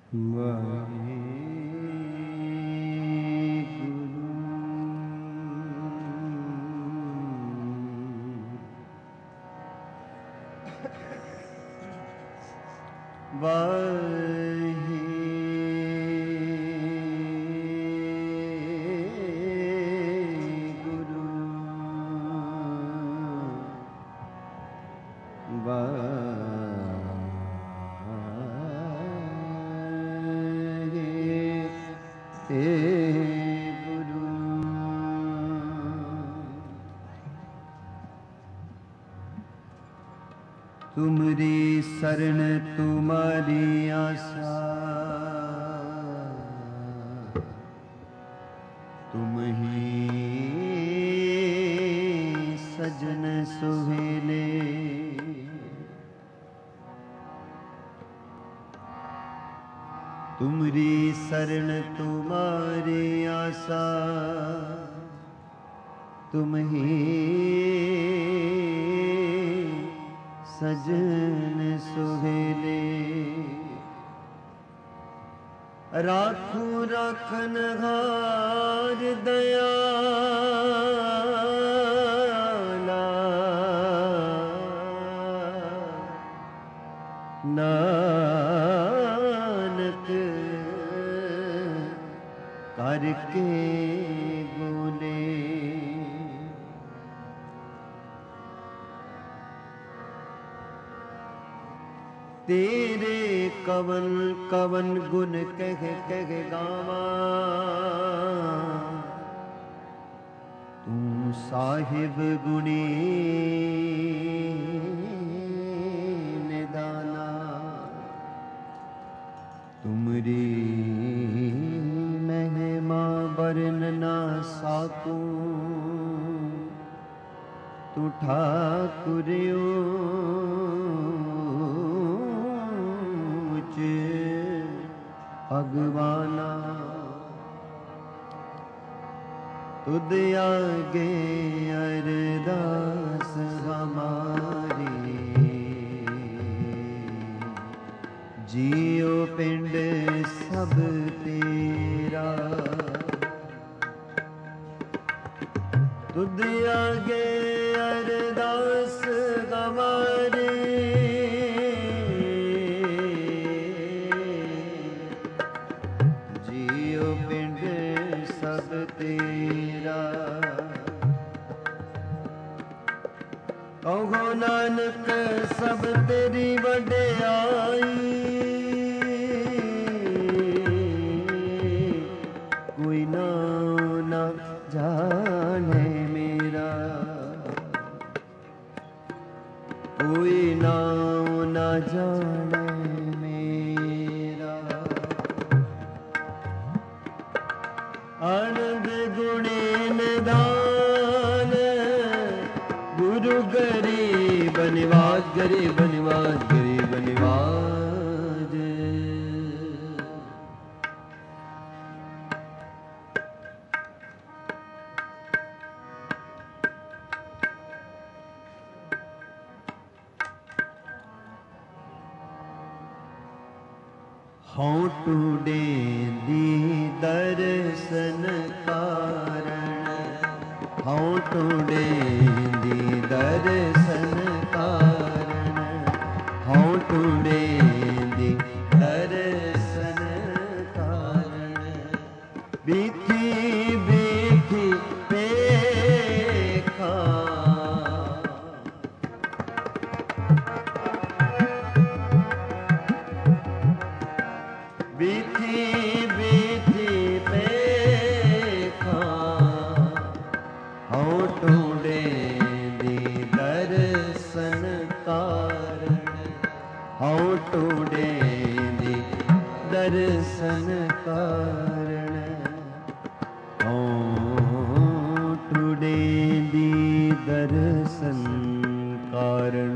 तुमरी शरण तुम्हारी आशा, तुम ही सजन सुहेले। तुमरी शरण तुम्हारी आशा, तुम ही सजन सुहेले। राखू राखन हार दयाला, नानक करके बोले। तेरे कवन कवन गुण कह कह गावा, तू साहिब गुणी निदाना। तुमरी महिमा वर्णना साकू, तू ठाकुरियो भगवाना। तुद आगे अरदास हमारी, जियो पिंड सब तेरा। तुद आगे अरदास हमारी, सब तेरा। कहो नानक सब तेरी वड्याई, कोई नाम ना जाने मेरा, कोई नाम ना जाने मेरा। आनंद गुणी निदान, गुरु गरीब निवाज, गरीब निवाज, गरीब निवाज। हों टूडे दी दर्शन कारण, हों टूडे दी दर्शन कारण, हों टूडे दी दर्शन कारण। बीथी बीथी पेखा, बीथी बीथी पेखा, हों टूडे दी दर्शन कारण, हों टूडे दी दर्शन कारण। हों टूडे दी दर्शन कारण,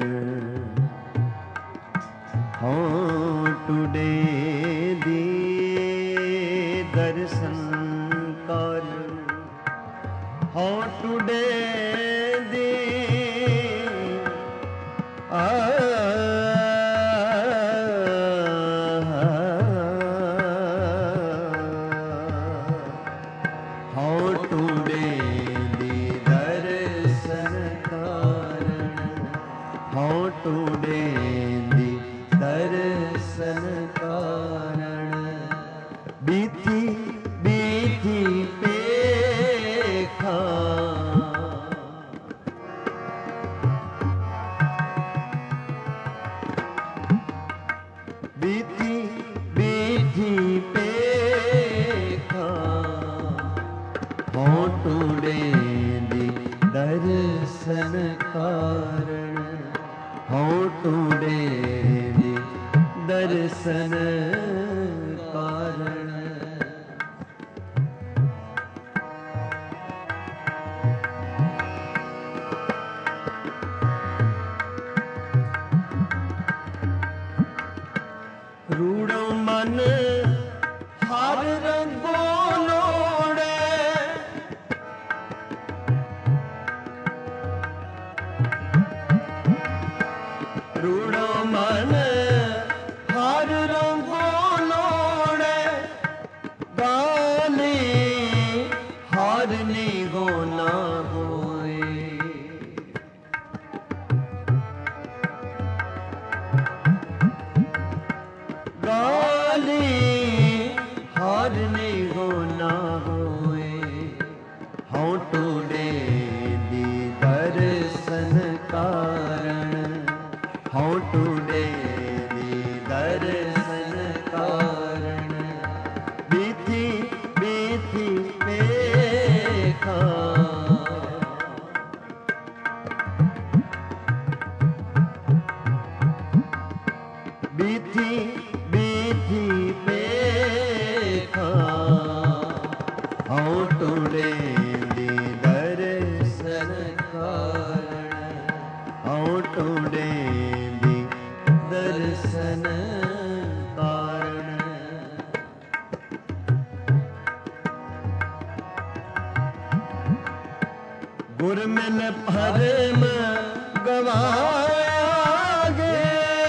हों टूडे दी दर्शन कारण। हों टूडे दी ਕਾਰਣ। ਰੂੜੋ ਮਨ ਹਰ ਰੰਗੋ ਲੋੜੇ, ਰੂੜੋ ਮਨ ਹਰ ਰੰਗੋ ਲੋੜੇ, ਗਾਲੀ ਹਰ ਨਿਗੋ ਨਾ ਹੋਏ। ਗਾਲੀ ਹਰ ਨਿਗੋ ਨਾ ਹੋਏ। ਹਉ ਟੂਡੇ ਦੀ ਦਰਸ਼ਨ ਕਾਰਣ, ਹਉ ਟੂਡੇ ਦੀ ਦਰਸ਼ਨ ਕਾਰਣ। ਬੀਤੀ ਬੀਤੀ ਵੇਖਾਂ, ਬੀਤੀ ਬੀਤੀ ਵੇਖਾਂ। ਹਉ ਟੂਡੇ ਦੀ ਦਰਸ਼ਨ ਕਾਰਣ, ਹਉ ਟੂਡੇ ਦੀ ਦਰਸ਼ਨ ਕਾਰਣ। ਗੁਰ ਮਿਲ ਭਰਮ ਗਵਾਇਆ ਗੇ,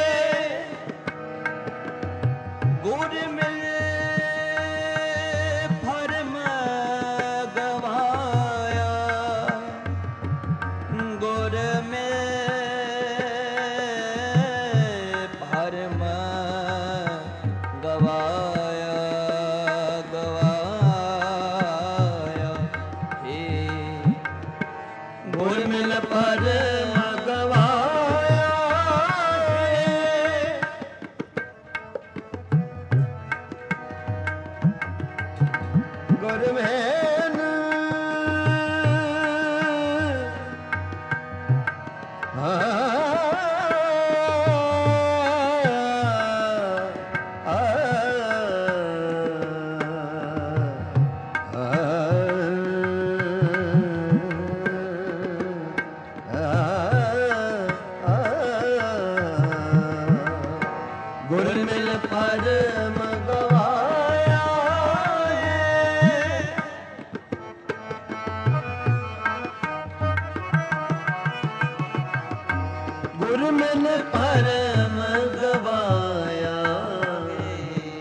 ਗੁਰ ਮਿਲ ਭਰਮ ਗਵਾਇਆ। ਗੁਰ ਮਿਲ ਭਰਮ ਗਵਾਇਆ, ਗਵਾਇਆ ਹੇ। ਗੁਰ ਮਿਲ ਭਰਮ ਗਵਾਇਆ ਹੇ। ਗੁਰ ਮਿਲ ਗੁਰ ਮਿਲ ਭਰਮ ਗਵਾਇਆ ਹੈ। ਗੁਰ ਮਿਲ ਭਰਮ ਗਵਾਇਆ ਹੈ।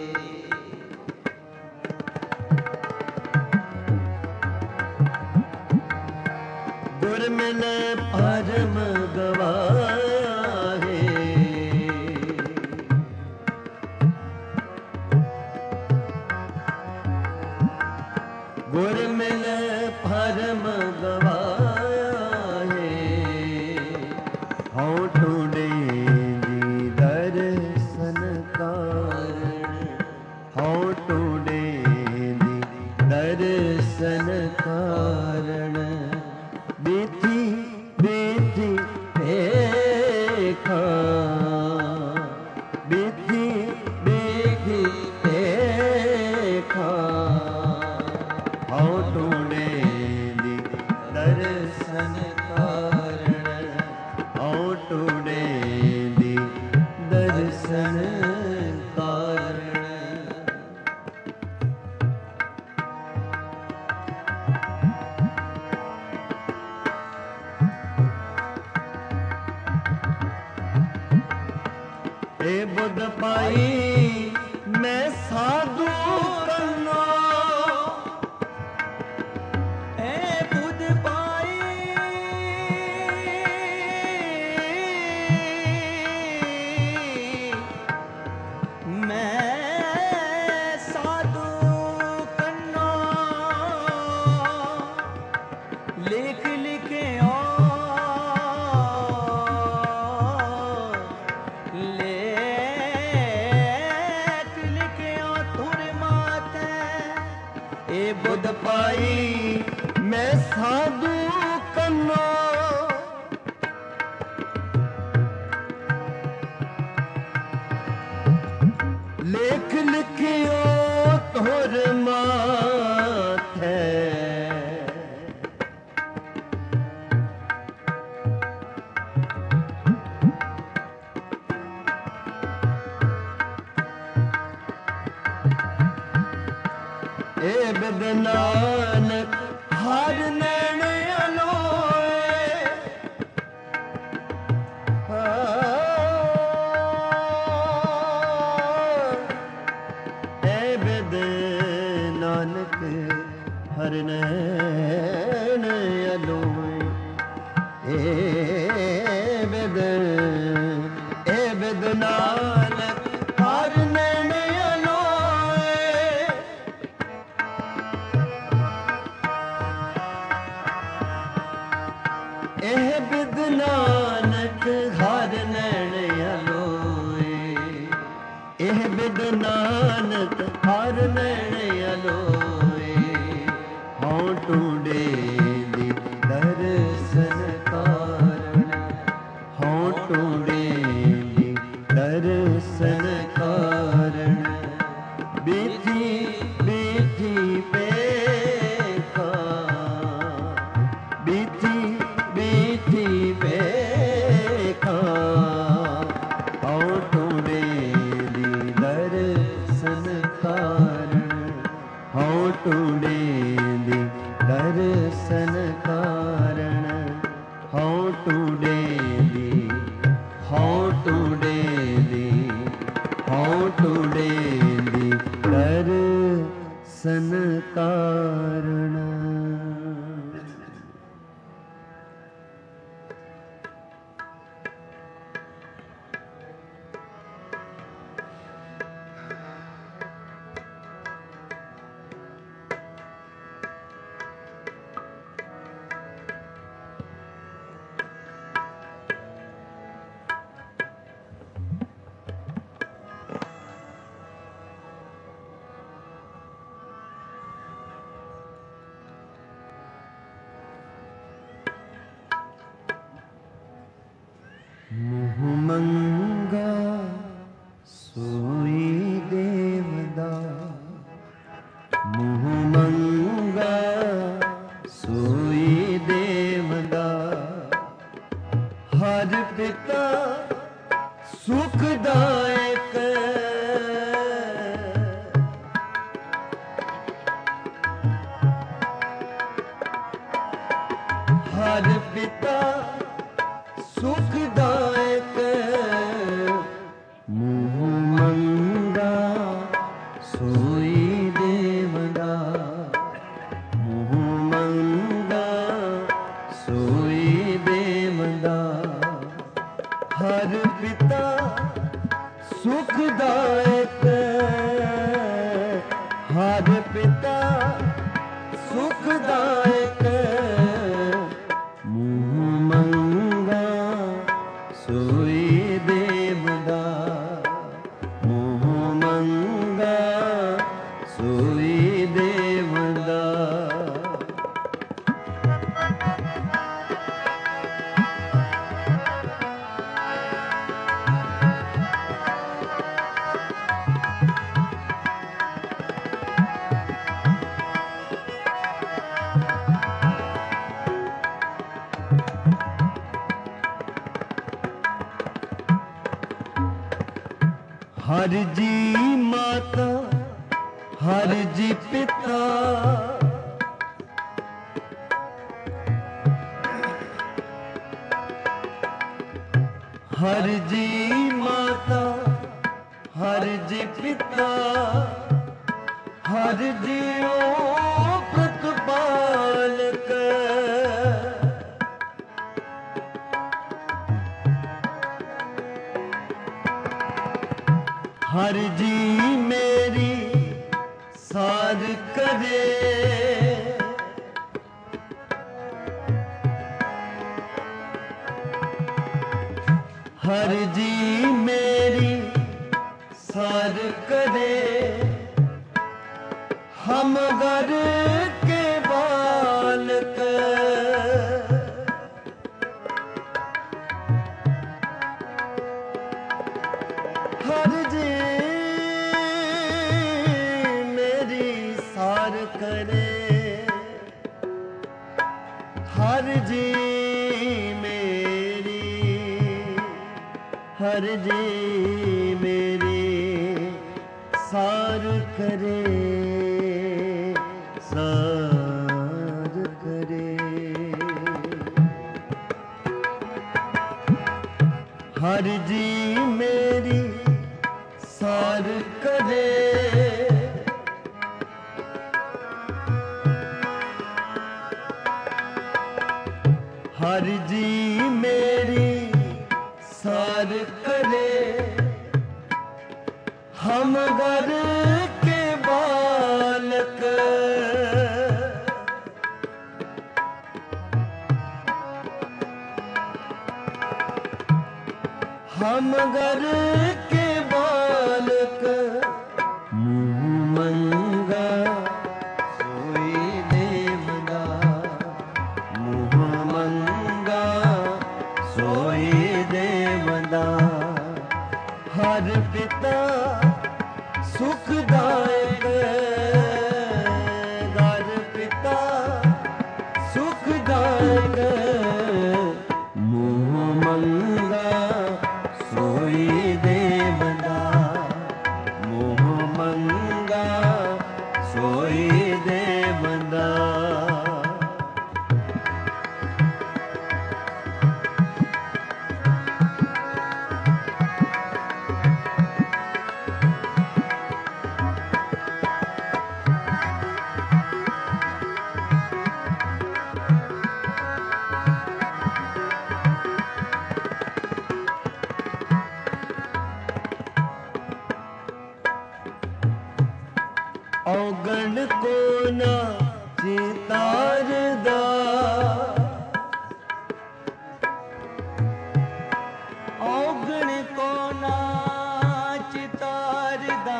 ਗੁਰ ਮਿਲ ਭਰਮ ਗਵਾਇਆ ਹੈ। ਗੁਰ ਮਿਲ ਭਰਮ ਗਵਾਇਆ ਹੈ। ਹਉ ਟੂਡੇ ਦੀ ਦਰਸ਼ਨ ਕਾਰਣ, ਹਉ ਟੂਡੇ ਦੀ ਦਰਸ਼ਨ ਕਾਰਣ। ਬੀਤੀ ਬੀਤੀ ਵੇਖਾਂ, ਬੀਤੀ ਬੀਤੀ ਵੇਖਾਂ। ਹਉ ਟੂਡੇ ਦੀ ਦਰਸ਼ਨ ਕਾਰਣ, ਹਉ ਟੂਡੇ ਦੀ ਦਰਸ਼ਨ ਕਾਰਣ। ਏ ਬੁੱਧ ਪਾਈ ਮੈਂ ਸਾਧੂ ਕਰਨਾ, ਏ ਬੁੱਧ ਪਾਈ ਮੈਂ ਸਾਧੂ ਕਰਨਾ। ਲਿਖ ਲਿਖਿਆ ਏ ਬੁੱਧ ਪਾਈ ਮੈਂ ਸਾਧੂ ਕੰਨਾ। लेख लिखियो तोर माथे ए बिद नानक हर नैन अलोए ए बिद नानक हर नैन अलोए ए बिद नानक हर नैन एह बिद नानक हर नैन अलोए एह बिद नानक हर नैन अलोए हों टूंडे दी दर्शन कारण हों टूंडे दी दर्शन कारण बीथी बीथी पेखा बीथी बीथी पेखा औ टूंडे दी दर्शन कारण औ टूंडे दी दर्शन कारण औ टूंडे दी औ टूंडे दी औ टूंडे दी दर्शन कारण मुँह मंगा सोई देवदा मुँह मंगा सोई देवदा हर पिता सुखदायक हर पिता सुखदायक मुँह मंगा सोई देवदा मुँह मंगा सोई देवदा हर पिता सुखदायक हर पिता सुखदायक मुँह मंगा सोई देवदा मुँह मंगा सोई देवदा हर जी माता हर जी पिता हर जी माता हर जी पिता हर जी ओ प्रतिपालक हर जी मेरी सार करे हर जी मेरी सार करे हम घर के बालक हर जी करे। हर जी मेरी, हर जी मेरी सार करे, सार करे। हर जी मेरी सार करे। हर जी मेरी सार करे। हम घर के बालक, हम घर के बालक, मुँह मंगा सोई देवदा, मुँह मंगा सोई देवदा। हर पिता सुखदायक, हर पिता सुखदायक, मुँह मंगा सोई देवदा, मुँह मंगा सोई देवदा। औगण को ना चितारदा, औगण को ना चितारदा,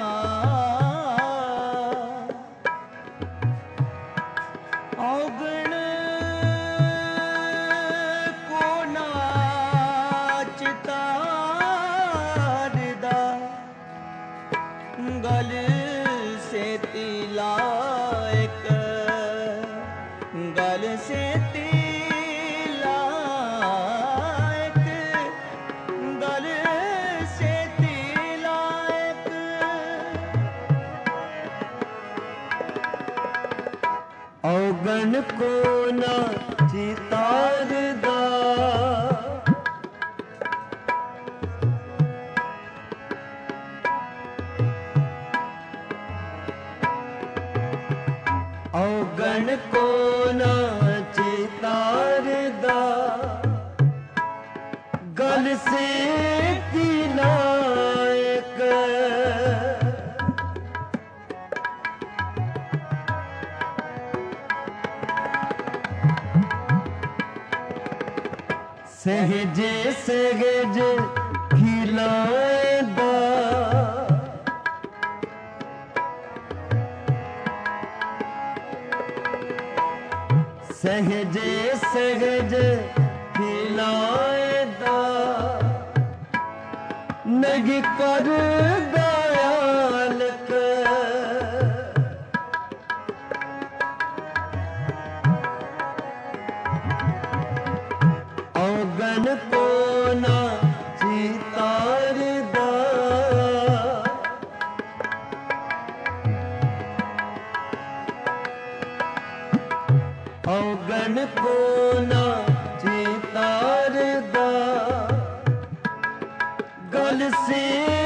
औगण को ना चितारदा। गल से तिलायक, गल से तिलायक, गल से तिलायक। औगण को ना चितारदा, औगण को ना चितारदा। गल से तिलायक, सहजे सहज खिलाएदा, सहजे सहज खिलाएदा। नहीं कर दयालक, औगण को ना चितारदा। औगण को ना चितारदा। गल से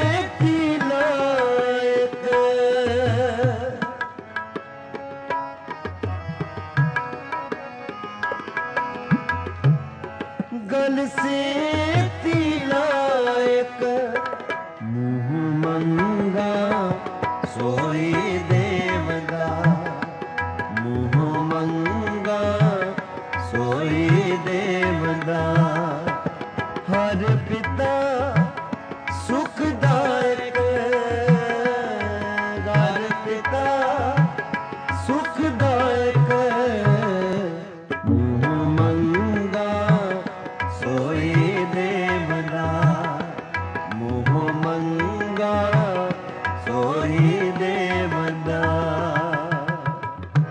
तिलायक, गल से तिलायक, मुँह मंगा सोई देवदा, मुँह मंगा सोई देवदा। हर पिता सुखदायक, हर पिता सुखदायक, मुँह मंगा सोई देवदा, मुँह मंगा सोई देवदा।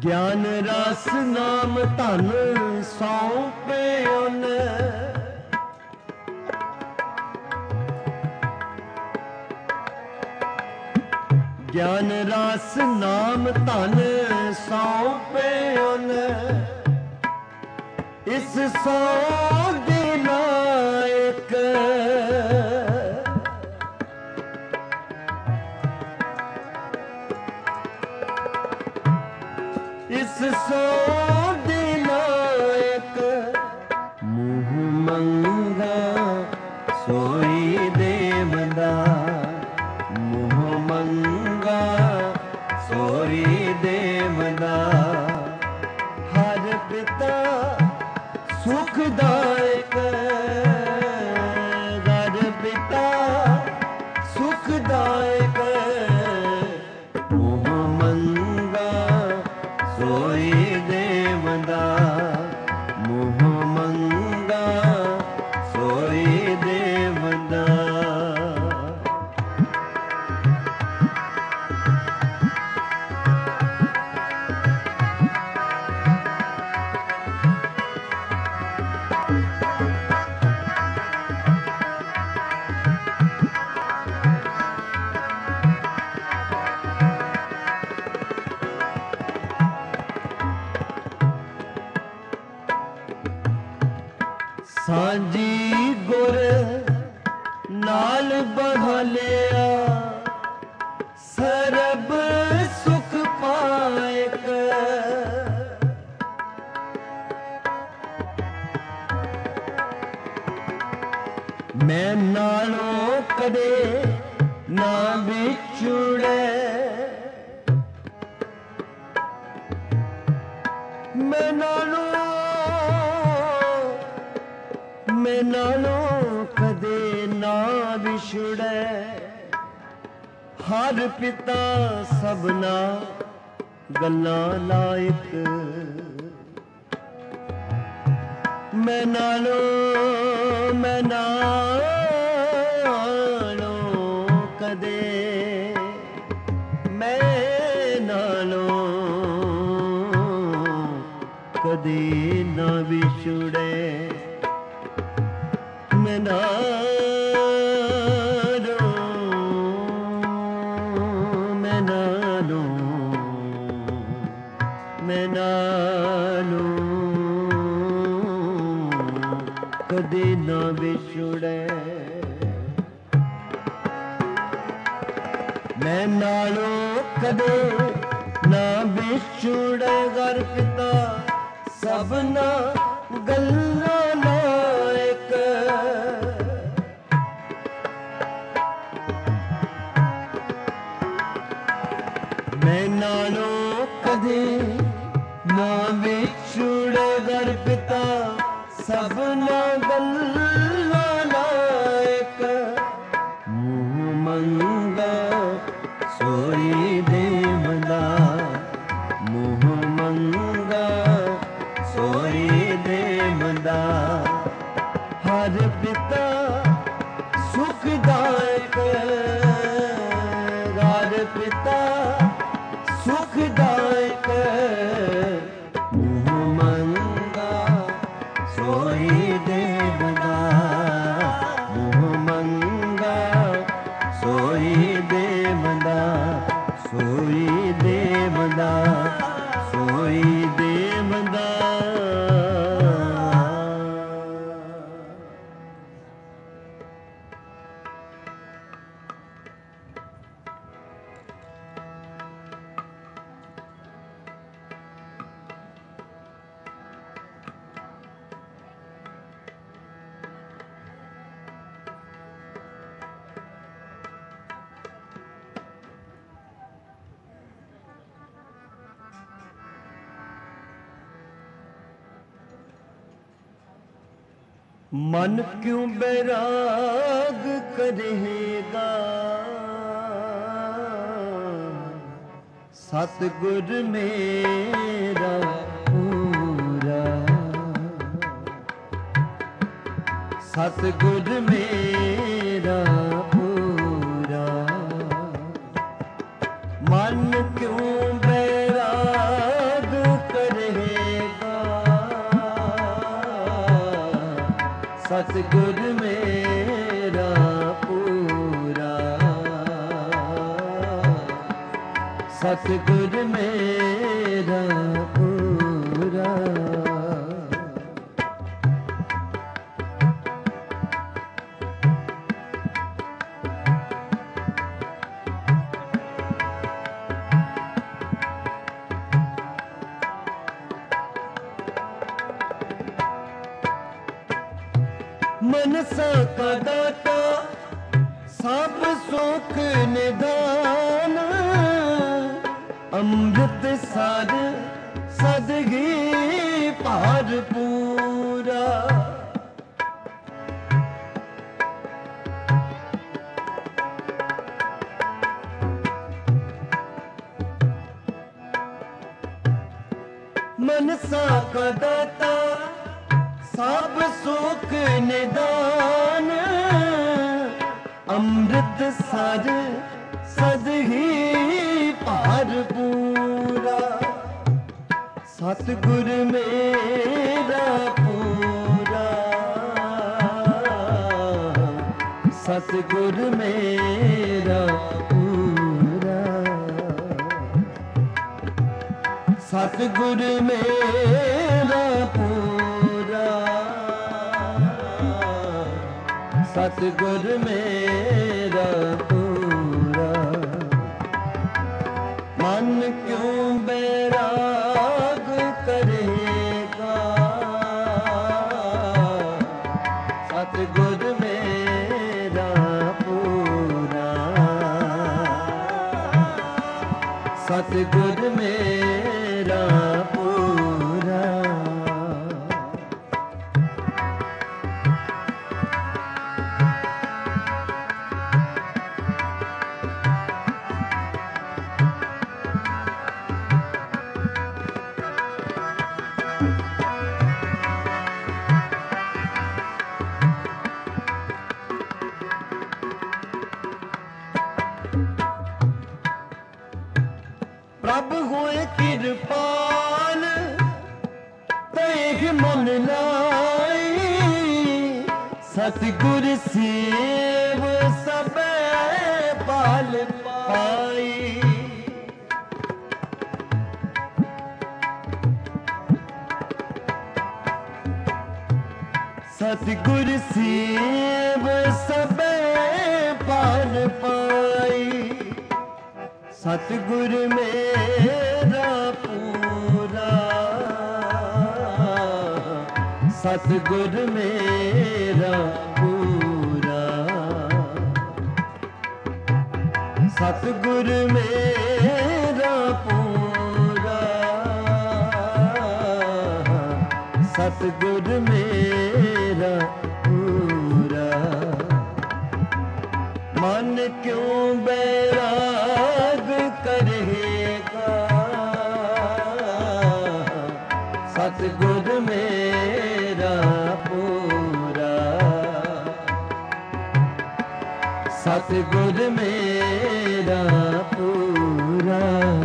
ਗਿਆਨ ਰਸ ਨਾਮ ਧਨ ਸੌਂਪਿਓਨ, ਗਿਆਨ ਰਸ ਨਾਮ ਧਨ ਸੌਂਪਿਓਨ, ਇਸ ਸੌ ਦੇ ਲਾਇਕ ਇਸ ਸੌ ਦੇ ਲਾਇਕ, ਮੂੰਹ ਮੰਗਾ ਸੋਈ ਦੇਵਦਾ, ਮੂੰਹ ਮੰਗਾ ਸੋਈ ਦੇਵਦਾ, ਹਰ ਪਿਤਾ ਸੁਖਦਾਇਕ, ਹਰ ਪਿਤਾ ਸੁਖਦਾਇਕ, ਮੂੰਹ ਮੰਗਾ ਸੋਈ ਦੇਵਦਾ, ਮੂੰਹ ਮੰਗਾ ਸੋਈ ਦੇਵਦਾ। ਸਾਂਝੀ ਗੁਰ ਨਾਲ ਬਹਾਲਿਆ, ਸਰਬ ਸੁਖ ਪਾਇਕ, ਮੈਂ ਨਾਲੋਂ ਕਦੇ ਨਾ ਵਿਛੁੜੇ, ਮੈਂ ਨਾਲੋਂ ਕਦੇ ਨਾ ਵਿਛੁੜੇ, ਹਰ ਪਿਤਾ ਸਭਨਾ ਗੱਲਾਂ ਲਾਇਕ, ਮੈਂ ਨਾਲੋਂ ਕਦੇ, ਮੈਂ ਨਾਲੋਂ ਕਦੇ ਨਾ ਵਿਛੁੜੇ, ਮੈਂ ਨਾਲੋਂ ਕਦੇ ਨਾ ਵਿਛੁੜੇ, ਮੈਂ ਨਾਲੋਂ ਕਦੇ ਨਾ ਵਿਛੁੜੇ, ਘਰ ਪਿਤਾ ਸਭਨਾ ਗੱਲਾਂ ਲਾਇਕ, ਮੈਂ ਨਾਲੋਂ ਕਦੇ ਨਾ ਵਿਛੁੜੇ, ਘਰ ਪਿਤਾ ਸਭਨਾ ਗੱਲਾਂ ਲਾਇਕ, ਮੂੰਹ ਮੰਗਾ ਸੋਈ ਦੇਵਦਾ, ਮੂੰਹ ਮੰਗਾ ਸੋਈ ਦੇਵਦਾ, ਹਰ ਪਿਤਾ ਸੁਖਦਾਇਕ, ਹਰ ਪਿਤਾ ਸੁਖਦਾਇਕ, ਮੂੰਹ ਮੰਗਾ ਸੋਈ ਦੇਵਦਾ, ਮੂੰਹ ਮੰਗਾ ਸੋਈ ਦੇਵਦਾ, ਸੋਈ ਦੇਵਦਾ, ਸੋਈ ਦੇਵਦਾ। मन क्यों बैराग करेगा, सतगुर मेरा पूरा, सतगुर मेरा पूरा। मन क्यों बैराग सतगुर मेरा पूरा, सतगुर मेरा पूरा। मनसा का दाता सब सुख निदान, अमृत सार सदगी पार पूरा। मनसा का दाता सब सुख निदान, अमृत सार सदही पार पूरा। सतगुर मेरा पूरा, सतगुर मेरा पूरा, सतगुर मेरा पूरा, सतगुर मेरा पूरा। मन क्यों बैराग करेगा, सतगुर मेरा पूरा, सतगुर मेरा पूरा। प्रभु होए कृपाल तेह मन लाई, सतगुर सेव सब पाल पाई। सतगुर सेव सब पाल पाई। सतगुर मेरा पूरा, सतगुर मेरा पूरा, सतगुर मेरा पूरा, सतगुर मेरा पूरा। मन क्यों बैराग करेगा, सतगुर मेरा पूरा, सतगुर मेरा पूरा।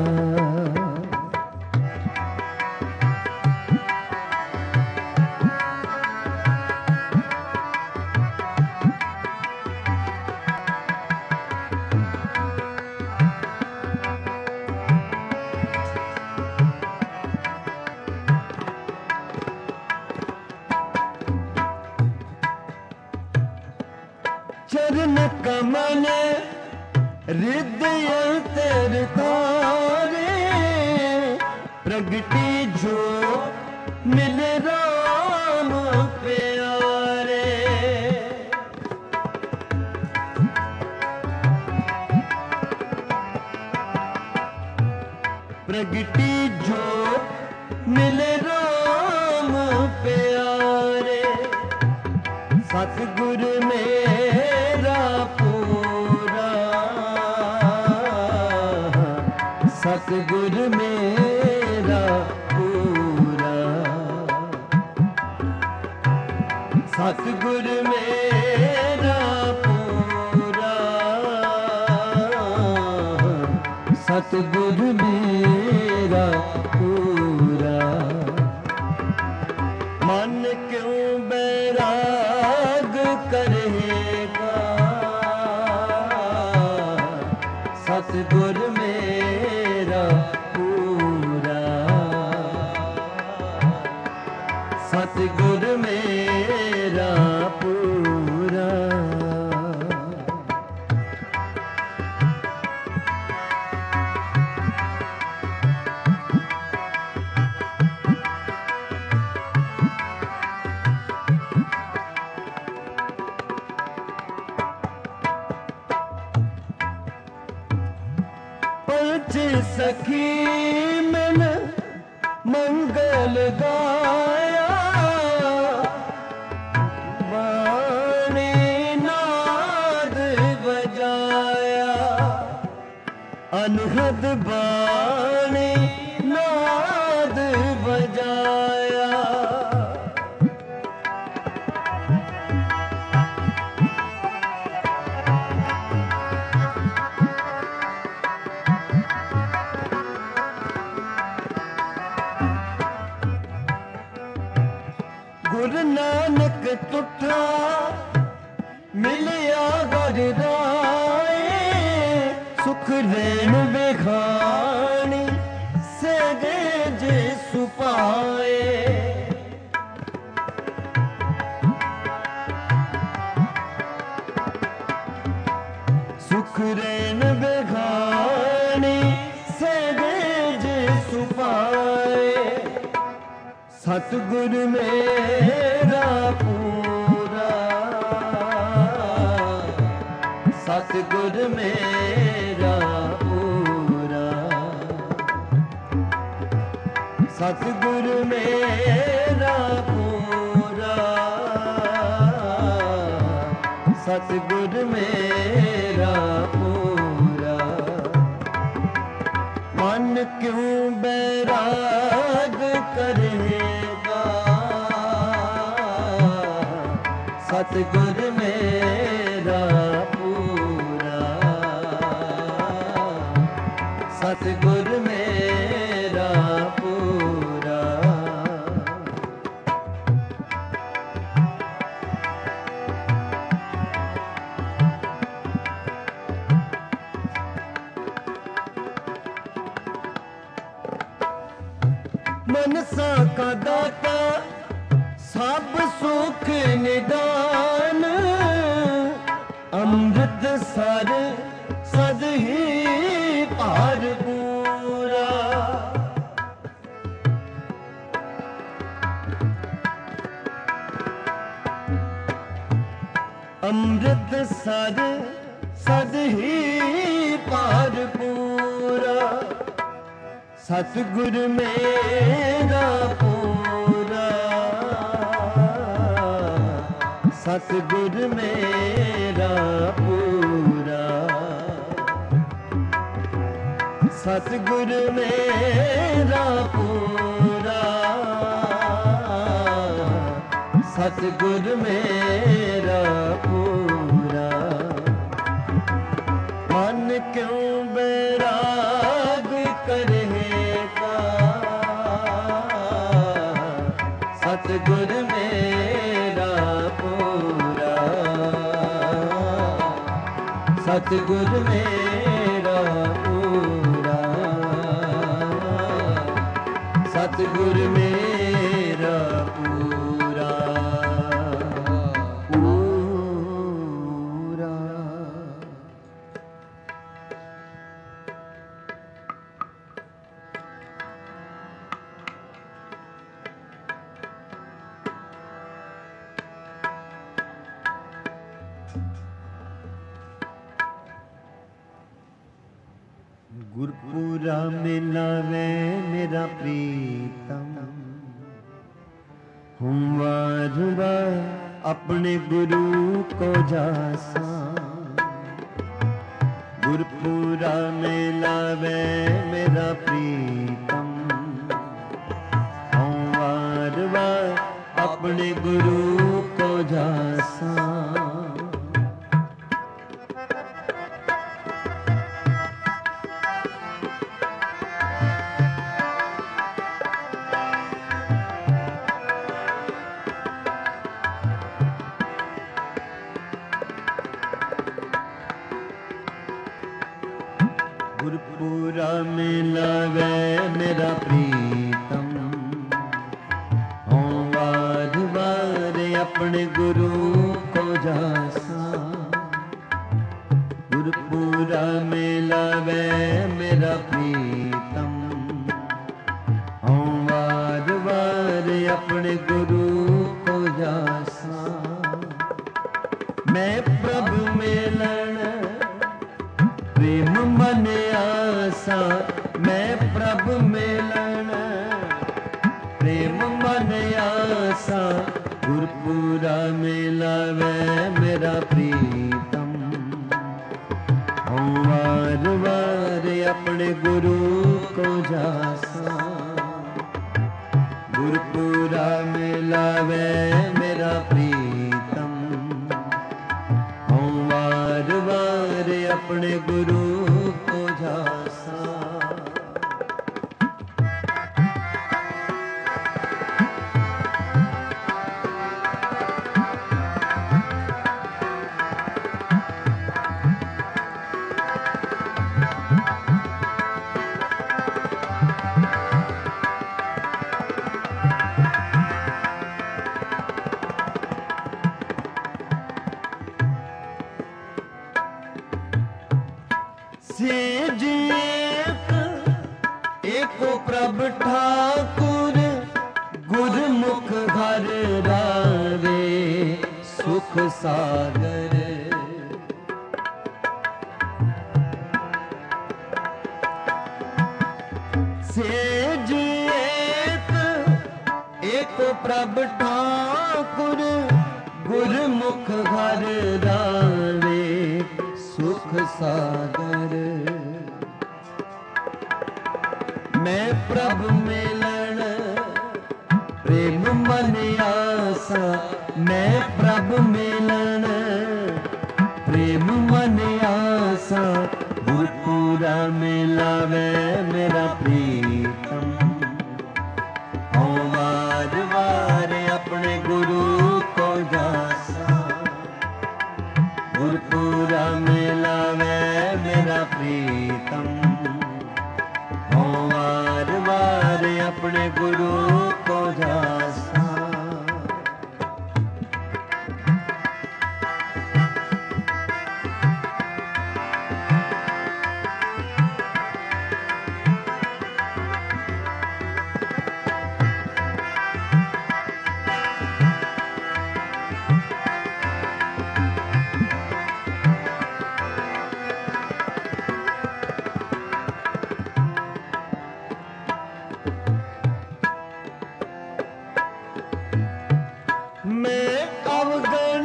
चरण कमल हृदय अंतर तारे, प्रगति जो मिल राम प्यारे। प्रगति जो मिल राम प्यारे। सतगुर मेरा पूरा, सतगुर मेरा पूरा, सतगुर मेरा पूरा, सतगुर मेरा पूरा। मन क्यों बैराग सतगुर मेरा पूरा, सतगुर मेरा पूरा। पंच सखी मिल मंगल गाया, वाणी नाद बजाया, अनहद वाणी नाद बजाया। गुरु नानक टुटा मिलिया गर राए, सुख रैन बिखानी सहज सुपाए। सुख रैन बिखानी सहज सुपाए। सतगुर मेरा पूरा, सतगुर मेरा पूरा, सतगुर मेरा पूरा, सतगुर मेरा पूरा। मन क्यों बैराग करेगा, सतगुर मेरा पूरा, सतगुर मेरा पूरा। मनसा का दाता सब सुख निदान, अमृत सर सद ही पार पूरा। अमृत सर सद ही पार पूरा। सतगुर मेरा पूरा, सतगुर मेरा पूरा, सतगुर मेरा पूरा, सतगुर मेरा पूरा। मन क्यों बैराग करेगा, सतगुर मेरा पूरा, सतगुर मेरा पूरा, सतगुर मेरा पूरा पूरा। गुरपुरा मिलावे मेरा प्रीतम, हुआ अपने गुरु को जासा। गुरपुरा मिलावे मेरा प्रीतम, हुआ अपने गुरु को जासा। गुरपुरा मिलावे मेरा प्रीतम। हों वार वार अपने गुरु को जासा। गुरपुरा मिलावे मेरा प्रीतम। हों वार वार अपने गुरु को जासा। मैं प्रभु मिलन प्रेम मन आसा। मैं प्रभु मिलन प्रेम मन आसा। गुरपुरा मिलावे मेरा प्रीतम। हों वार वार अपने गुरु को जासा। गुरपुरा मिलावे मेरा प्रीतम। हों वार वार अपने गुरु को जासा। सेज एको प्रभ ठाकुर गुरमुख घर रावे सुख सागर। सेज एको प्रभ ठाकुर गुरमुख घर रावे सुख सागर। मैं प्रभु मिलन प्रेम मन आसा। मैं प्रभु मिलन प्रेम मन आसा। गुरपुरा मिलावे मेरा प्रीतम। हों वार वार अपने गुरु को जासा। गुरपुरा मिलावे मेरा प्रीतम। हों वार वार अपने गुरु को जासा। मैं अवगण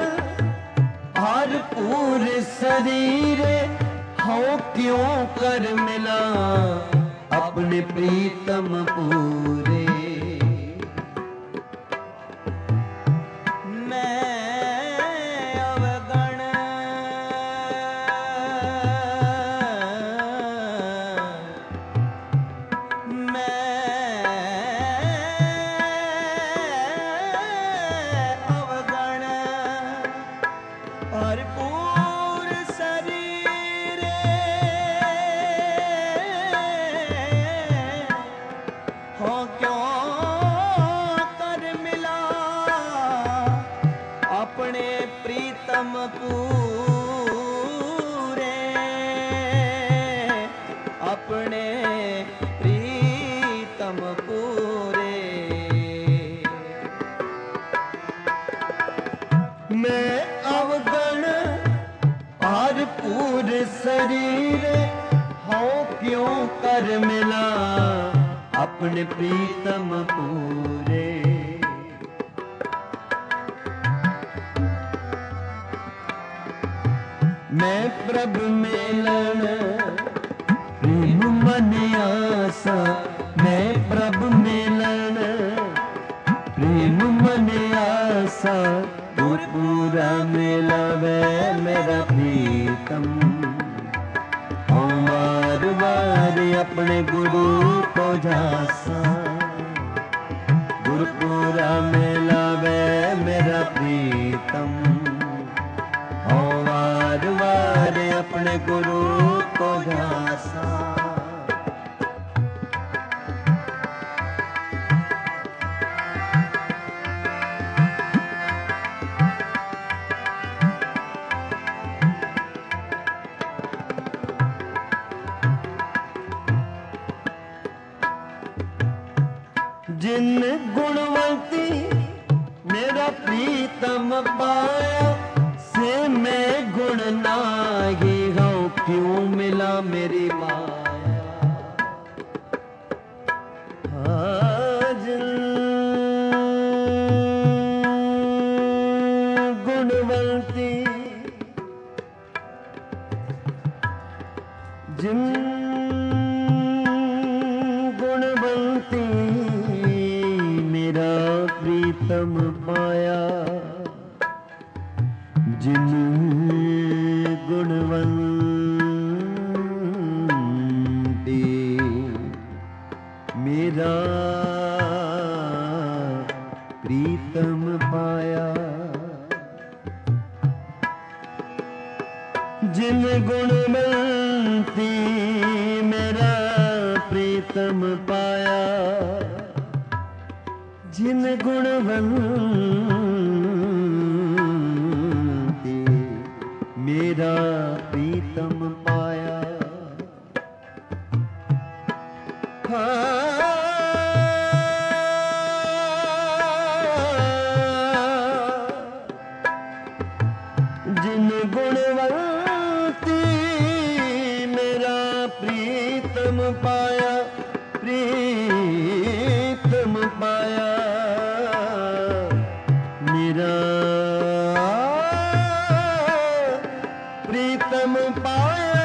भरपूर शरीर हो क्यों कर मिला अपने प्रीतम पूरे। भरपूर शरीर हो क्यों कर मिला अपने प्रीतम पूरे। अपने प्रीतम पूरे। मैं अवगण भरपूर शरीर हो क्यों कर मिला अपने प्रीतम पूरे। मैं प्रभु मिलन प्रेम मन आसा। मैं प्रभु मिलन प्रेम मन आसा। गुरपुरा मिलावे मेरा प्रीतम। हों वार वार अपने गुरु को जासा। गुरपुरा मिलावे मेरा प्रीतम। हों वार वार अपने गुरु को जासा। मेरा प्रीतम पाया से मैं गुण नाही हूँ क्यों मिला मेरी माया जिन गुणवंती जिन गुणवंती मेरा प्रीतम पाया जिन गुणवंती मेरा प्रीतम पाया जिन गुणवंती मेरा प्रीतम पाया जिन गुणवंती मेरा प्रीतम पाया जिन गुणवंती मेरा प्रीतम पाया प्रीतम पाया मेरा प्रीतम पाया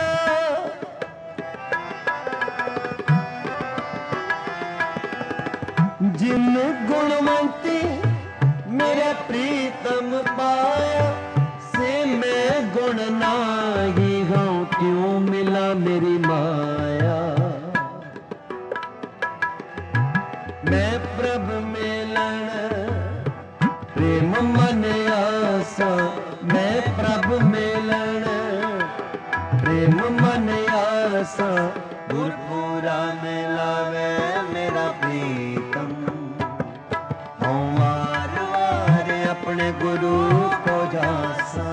जिन गुणवंती मेरा प्रीतम पाया से मैं गुण नाही हूँ क्यों मिला मेरी माया मैं प्रभ मिलन प्रेम मन आसा मैं प्रभ मिलन प्रेम मन आसा गुरपुरा मिलावे मेरा प्रीतम हूँ वार वार अपने गुरु को जासा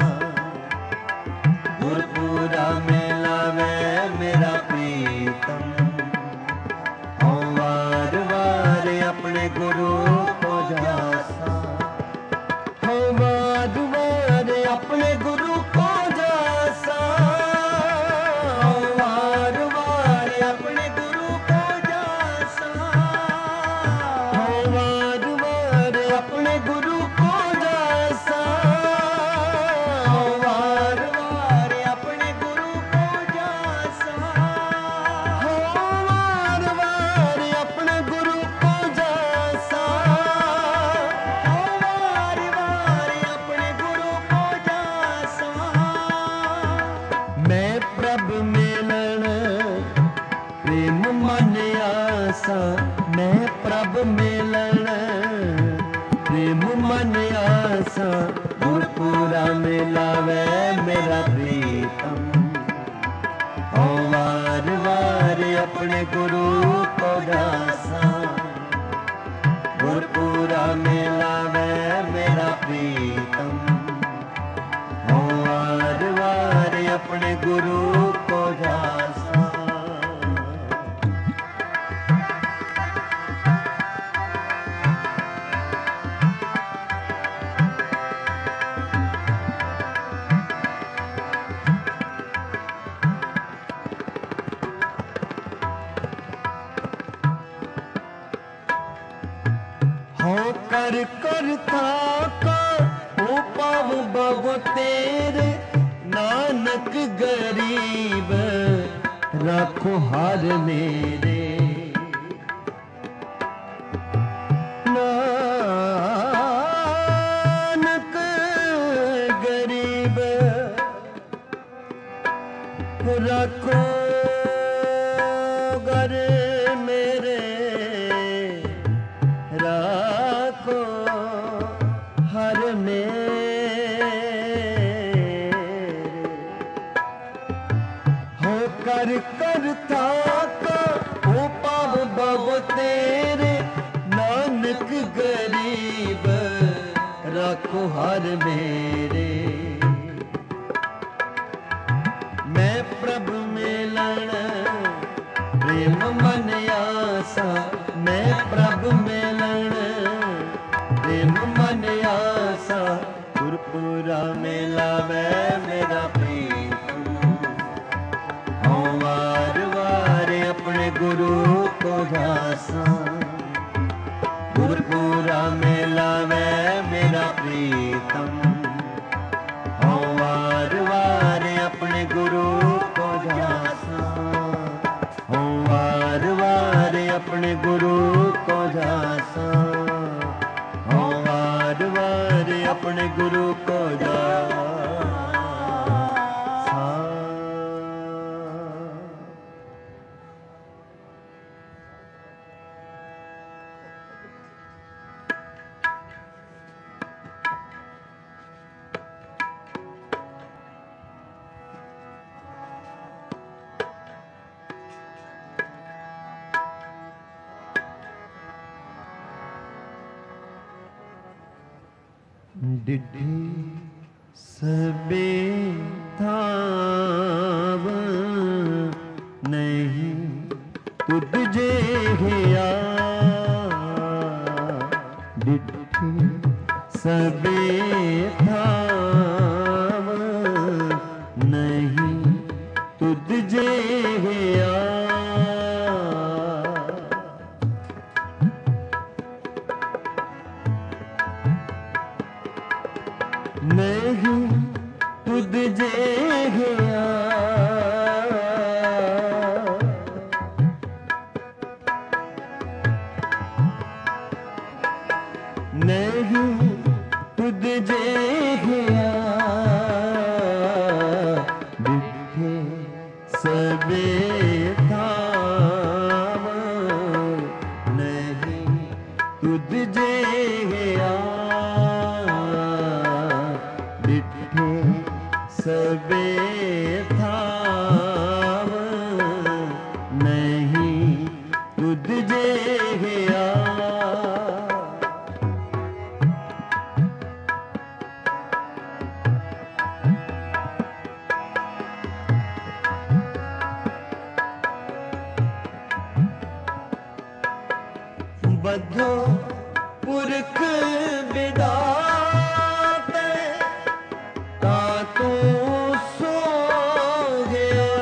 गुरपुरा मिलावे मेरा प्रीतम हूँ वार वार अपने गुरु को जासा हूँ वार वार अपने गुरु को जासा हूँ वार वार अपने गुरु को जासा हूँ वार वार अपने गुरु को जासा हूँ वार वार अपने गुरु को जासा हूँ वार वार अपने गुरु को जासा हूँ वार वार अपने गुरु को जासा मैं प्रभ मिलन प्रेम मन आसा मैं प्रभ मिलन प्रेम मन आसा गुरपुरा मिलावे मेरा प्रीतम हूँ वार वार अपने गुरु को दासा गुरपुरा मिलावे मेरा प्रीतम हूँ वार वार अपने गुरु को दासा कर करता का हो पाव बगो तेरे नानक गरीब रखो हार मेरे नानक गरीब रखो गर मेरे राखो हर मेरे हो कर करता का हो पाव बब तेरे नानक गरीब राखो हर मेरे मैं प्रभु मिलन प्रेम मन आसा मैं प्रभु मिलन प्रेम मन आसा पूरा मिलावे मेरा प्रीतम हूँ वार वार अपने गुरु को जासा गुरपुरा मिलावे मेरा प्रीतम हूँ वार वार अपने गुरु को जासा हूँ वार वार अपने गुरु को जासा हूँ वार वार अपने गुरु को जासा डिठी सबे थाव नहीं तुझ जे गया डिठी सबे थाव नहीं तुझ जे गया नहीं तुझ जे गया नहीं तुझ जे गया दिखे सबे थाव नहीं तुझ जे गया सबे थाव नहीं तुझ जे गया बद्धो पुरख विदात ता तू सो गया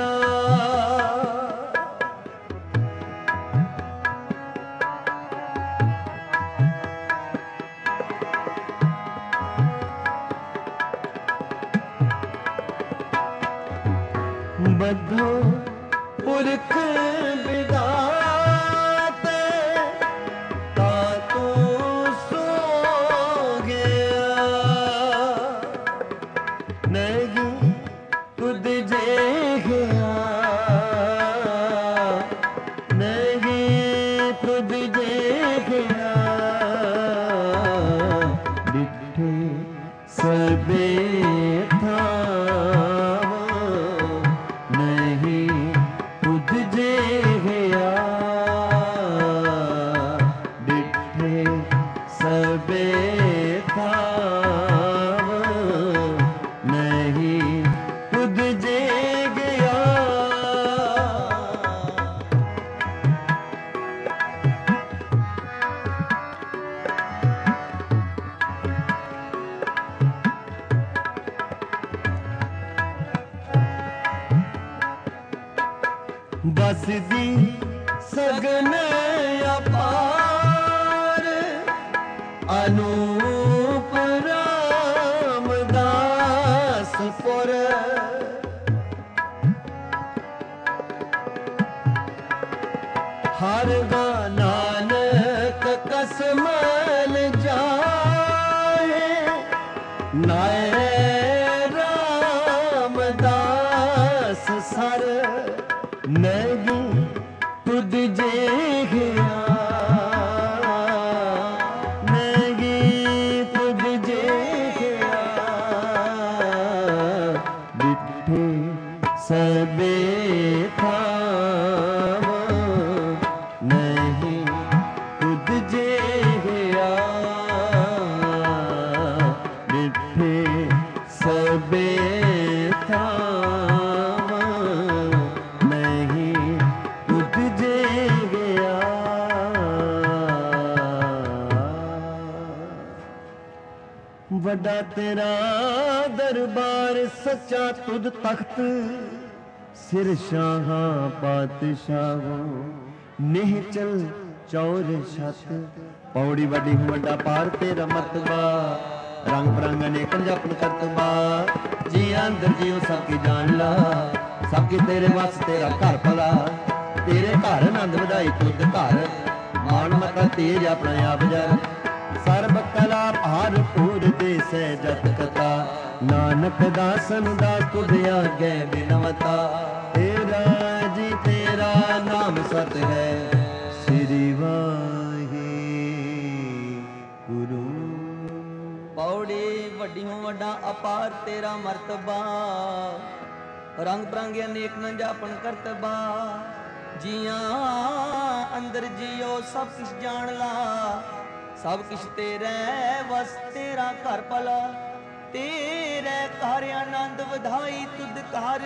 बद्धो पुरख विदात ता तू सो गया नहीं तुझ जे गया नहीं तुझ जे गया डिठे सबे थाव नहीं तुझ जे गया डिठे सबे थाव नहीं तुझ जे गया बस दी सगन अपार अनूप रामदास पुर हर गा नानक कसमल जाए नाय रामदास सर नहीं तुझ जे गया नहीं तुझ जे गया डिठे सबे थाव नहीं तुझ जे गया डिठे ਵੱਡਾ ਤੇਰਾ ਦਰਬਾਰ ਸੱਚਾ ਤੁਧ ਤਖਤ ਸਿਰ ਸ਼ਾਹਾਂ ਪਾਤਸ਼ਾਹੋਂ ਨਿਹਚਲ ਚੌਰ ਛਤ ਪੌੜੀ ਵੱਡੀ ਵੱਡਾ ਪਾਰ ਤੇਰਾ ਮਰਤਬਾ ਰੰਗ ਬਰੰਗ ਅਨੇਕ ਜਪਨ ਕਰਤਬਾ ਜੀ ਅੰਦਰ ਜਿਉ ਸਭ ਕੀ ਜਾਣ ਲਾ ਸਭ ਕੀ ਤੇਰੇ ਵਸ ਤੇਰਾ ਘਰ ਭਲਾ ਤੇਰੇ ਘਰ ਆਨੰਦ ਵਧਾਈ ਤੁਧ ਘਰ ਮਾਨ ਮਤਾ ਤੇਜ ਆਪਣਾ ਆਪ ਜਰ ਸਰਬ ਕਲਾ ਭਰਪੂਰ ਦੇ ਸਹਿਜਤ ਕਥਾ ਨਾਨਕ ਦਾਸਨ ਦਾ ਤੁਧ ਆਗੇ ਬਿਨਵਤਾ ਤੇਰਾ ਜੀ ਤੇਰਾ ਨਾਮ ਸਤ ਹੈ ਸ੍ਰੀ ਵਾਹਿਗੁਰੂ। ਪੌੜੀ ਵੱਡੀਓਂ ਵੱਡਾ ਅਪਾਰ ਤੇਰਾ ਮਰਤਬਾ ਰੰਗ ਬਰੰਗੇ ਅਨੇਕ ਨ ਜਾਪਨ ਕਰਤਬਾ ਜੀਆਂ ਅੰਦਰ ਜਿਉ ਸਭ ਕੁਛ ਜਾਣ ਲਾ ਸਭ ਕੁਛ ਤੇਰੇ ਵਸ ਤੇਰਾ ਘਰ ਭਲਾ ਤੇਰੇ ਘਰ ਆਨੰਦ ਵਧਾਈ ਤੁਧ ਘਰ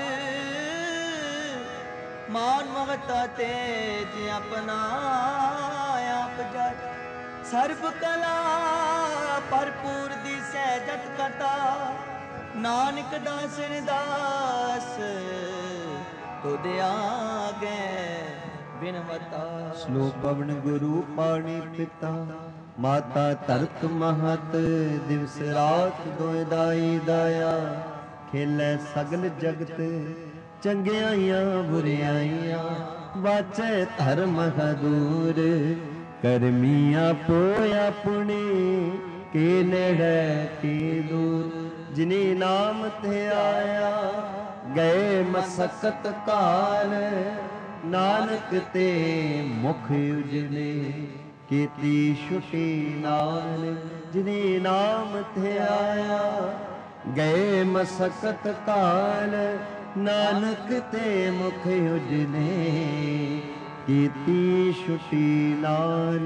ਮਾਨ ਮਮਤਾ ਤੇਜ ਆਪਣਾ ਆਪ ਜਰ ਸਰਬ ਕਲਾ ਭਰਪੂਰ ਦੀ ਸਹਿਜਤ ਕਥਾ ਨਾਨਕ ਦਾਸਨ ਦਾਸ ਤੁਧ ਆਗੇ ਬਿਨਵਤਾ। ਸ਼ਲੋਕ ਪਵਨ ਗੁਰੂ ਪਾਣੀ ਪਿਤਾ ਮਾਤਾ ਧਰਤ ਮਹਤ ਦਿਵਸ ਰਾਤ ਦੋਇ ਦਾਈ ਦਾਇਆ ਖੇਲੇ ਸਗਲ ਜਗਤ ਚੰਗਿਆਈਆਂ ਬੁਰਿਆਈਆਂ ਵਾਚੈ ਧਰਮ ਹਦੂਰ ਕਰਮੀ ਆਪੋ ਆਪਣੇ ਕੇ ਨੇੜੇ ਕੇ ਦੂਰ ਜਿਨੇ ਨਾਮ ਤੇ ਆਇਆ ਗਏ ਮਸਕਤ ਕਾਲ ਨਾਨਕ ਤੇ ਮੁਖ ਉਜਲੇ ਕੀਤੀ ਛੁਟੀ ਨਾਲ ਜਿਨੇ ਨਾਮ ਤੇ ਆਇਆ ਗਏ ਮਸਕਤ ਕਾਲ ਨਾਨਕ ਤੇ ਮੁਖ ਉਜਲੇ ਕੀਤੀ ਛੁਟੀ ਨਾਲ।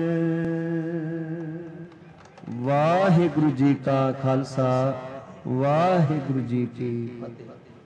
ਵਾਹਿਗੁਰੂ ਜੀ ਕਾ ਖਾਲਸਾ ਵਾਹਿਗੁਰੂ ਜੀ ਕੀ ਫਤਿਹ।